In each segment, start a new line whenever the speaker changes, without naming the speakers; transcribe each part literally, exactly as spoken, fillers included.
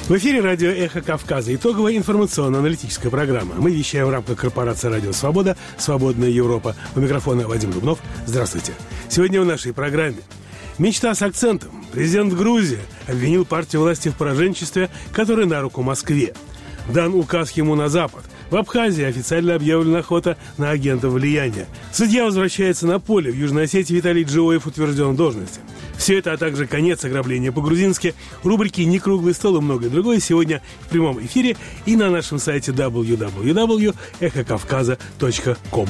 В эфире радио «Эхо Кавказа». Итоговая информационно-аналитическая программа. Мы вещаем в рамках корпорации «Радио Свобода», «Свободная Европа». У микрофона Вадим Дубнов. Здравствуйте. Сегодня в нашей программе «Мечта с акцентом». Президент Грузии обвинил партию власти в пораженчестве, которое на руку Москве. Дан указ ему на Запад. В Абхазии официально объявлена охота на агентов влияния. Судья возвращается на поле. В Южной Осетии Виталий Джиоев утвержден в должности. Все это, а также конец ограбления по-грузински, рубрики «Не круглый стол» и многое другое сегодня в прямом эфире и на нашем сайте дабл ю дабл ю дабл ю точка эхо кавказа точка ком.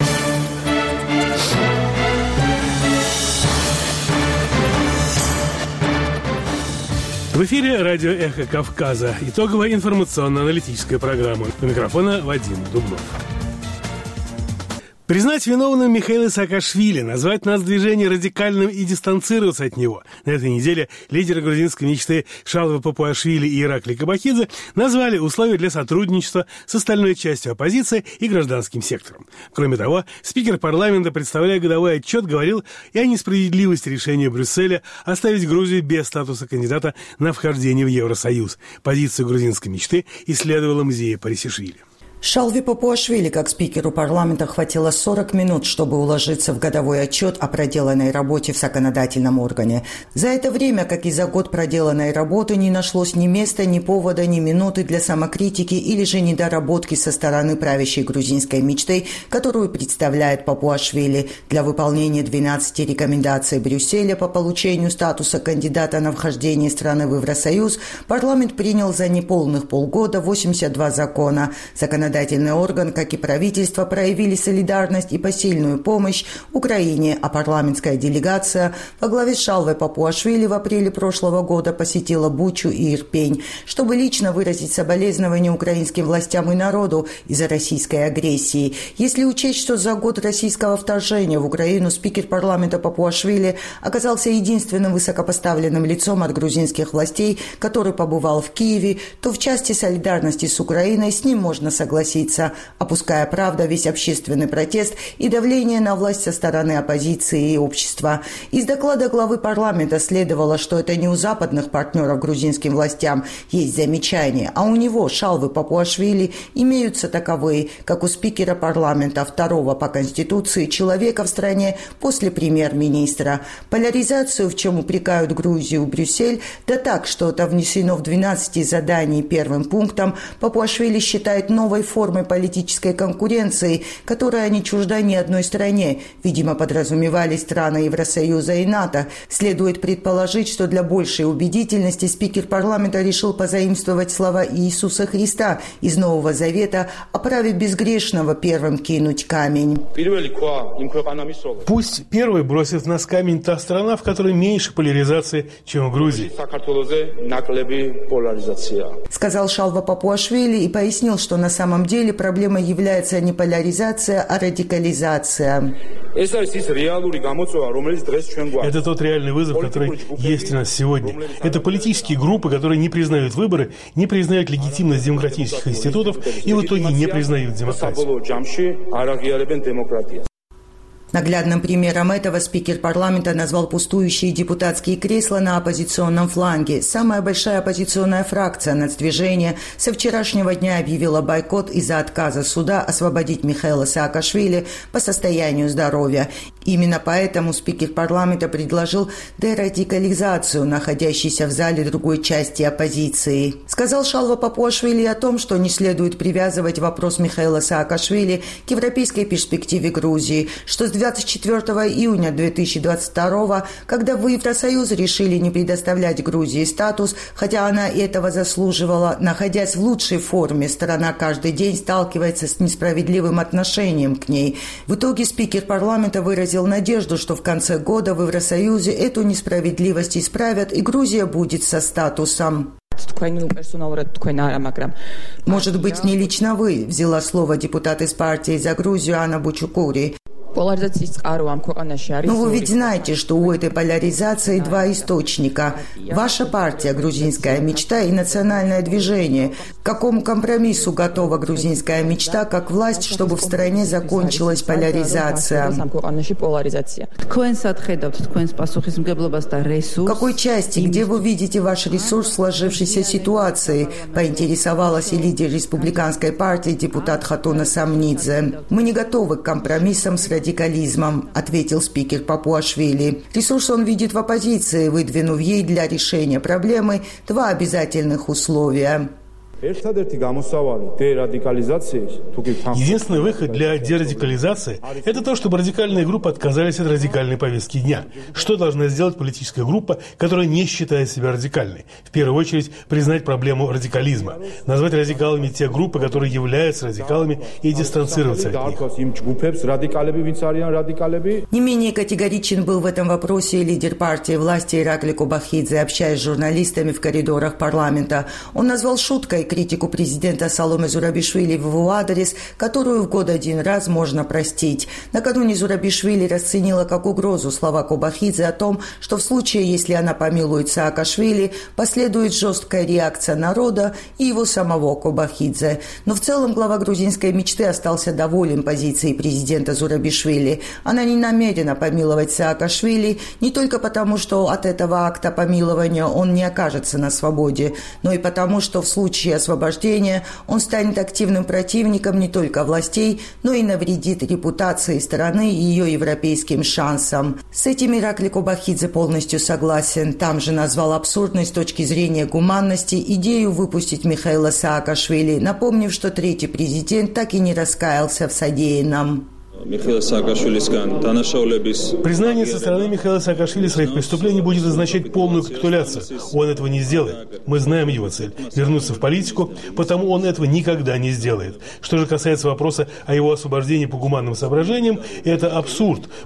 В эфире радио «Эхо Кавказа». Итоговая информационно-аналитическая программа. У микрофона Вадим Дубнов. Признать виновным Михаила Саакашвили, назвать нацдвижение радикальным и дистанцироваться от него. На этой неделе лидеры грузинской мечты Шалва Папуашвили и Ираклий Кабахидзе назвали условия для сотрудничества с остальной частью оппозиции и гражданским сектором. Кроме того, спикер парламента, представляя годовой отчет, говорил и о несправедливости решения Брюсселя оставить Грузию без статуса кандидата на вхождение в Евросоюз. Позицию грузинской мечты исследовала Мзия Парисишвили.
Шалве Папуашвили, как спикеру парламента, хватило сорок минут, чтобы уложиться в годовой отчет о проделанной работе в законодательном органе. За это время, как и за год проделанной работы, не нашлось ни места, ни повода, ни минуты для самокритики или же недоработки со стороны правящей грузинской мечты, которую представляет Папуашвили. Для выполнения двенадцати рекомендаций Брюсселя по получению статуса кандидата на вхождение страны в Евросоюз парламент принял за неполных полгода восемьдесят два закона. Законодательный Законодательный орган, как и правительство, проявили солидарность и посильную помощь Украине, а парламентская делегация во главе с Шалвой Папуашвили в апреле прошлого года посетила Бучу и Ирпень, чтобы лично выразить соболезнования украинским властям и народу из-за российской агрессии. Если учесть, что за год российского вторжения в Украину спикер парламента Папуашвили оказался единственным высокопоставленным лицом от грузинских властей, который побывал в Киеве, то в части солидарности с Украиной с ним можно согласиться. Опуская, правда, весь общественный протест и давление на власть со стороны оппозиции и общества. Из доклада главы парламента следовало, что это не у западных партнеров грузинским властям есть замечания, а у него, Шалвы Папуашвили, имеются таковые, как у спикера парламента, второго по Конституции человека в стране после премьер-министра. Поляризацию, в чем упрекают Грузию Брюссель, да так, что это внесено в двенадцати заданий первым пунктом, Папуашвили считает новой формой политической конкуренции, которая не чужда ни одной стране. Видимо, подразумевали страны Евросоюза и НАТО. Следует предположить, что для большей убедительности спикер парламента решил позаимствовать слова Иисуса Христа из Нового Завета о праве безгрешного первым кинуть камень.
Пусть первой бросит в нас камень та страна, в которой меньше поляризации, чем в Грузии,
сказал Шалва Папуашвили и пояснил, что на самом деле проблемой является не поляризация, а радикализация.
Это тот реальный вызов, который есть у нас сегодня. Это политические группы, которые не признают выборы, не признают легитимность демократических институтов и в итоге не признают демократию.
Наглядным примером этого спикер парламента назвал пустующие депутатские кресла на оппозиционном фланге. Самая большая оппозиционная фракция нацдвижения со вчерашнего дня объявила бойкот из-за отказа суда освободить Михаила Саакашвили по состоянию здоровья. Именно поэтому спикер парламента предложил дерадикализацию находящейся в зале другой части оппозиции. Сказал Шалва Папуашвили о том, что не следует привязывать вопрос Михаила Саакашвили к европейской перспективе Грузии, что с двадцать четвёртого июня две тысячи двадцать второго, когда в Евросоюз решили не предоставлять Грузии статус, хотя она этого заслуживала, находясь в лучшей форме, страна каждый день сталкивается с несправедливым отношением к ней. В итоге спикер парламента выразил надежду, что в конце года в Евросоюзе эту несправедливость исправят и Грузия будет со статусом. Может быть, не лично вы, взяла слово депутат из партии «За Грузию» Анна Бучукури. Но вы ведь знаете, что у этой поляризации два источника. Ваша партия «Грузинская мечта» и национальное движение. К какому компромиссу готова грузинская мечта как власть, чтобы в стране закончилась поляризация? В какой части, где вы видите ваш ресурс в сложившейся ситуации? Поинтересовалась и лидер республиканской партии депутат Хатуна Самнидзе. Мы не готовы к компромиссам с радикализмом, ответил спикер Папуашвили. Ресурс он видит в оппозиции, выдвинув ей для решения проблемы два обязательных условия.
Единственный выход для дерадикализации – это то, чтобы радикальные группы отказались от радикальной повестки дня. Что должна сделать политическая группа, которая не считает себя радикальной? В первую очередь, признать проблему радикализма, назвать радикалами те группы, которые являются радикалами, и дистанцироваться от них.
Не менее категоричен был в этом вопросе лидер партии власти Иракли Кобахидзе, общаясь с журналистами в коридорах парламента. Он назвал шуткой критику президента Саломе Зурабишвили в его адрес, которую в год один раз можно простить. Накануне Зурабишвили расценила как угрозу слова Кобахидзе о том, что в случае, если она помилует Саакашвили, последует жесткая реакция народа и его самого Кобахидзе. Но в целом глава грузинской мечты остался доволен позицией президента Зурабишвили. Она не намерена помиловать Саакашвили не только потому, что от этого акта помилования он не окажется на свободе, но и потому, что в случае освобождения он станет активным противником не только властей, но и навредит репутации страны и ее европейским шансам. С этим Иракли Кобахидзе полностью согласен. Там же назвал абсурдной с точки зрения гуманности идею выпустить Михаила Саакашвили, напомнив, что третий президент так и не раскаялся в содеянном.
Признание со стороны Михаила Саакашвили своих преступлений будет означать полную капитуляцию. Он этого не сделает. Мы знаем его цель – вернуться в политику, потому он этого никогда не сделает. Что же касается вопроса о его освобождении по гуманным соображениям, это абсурд,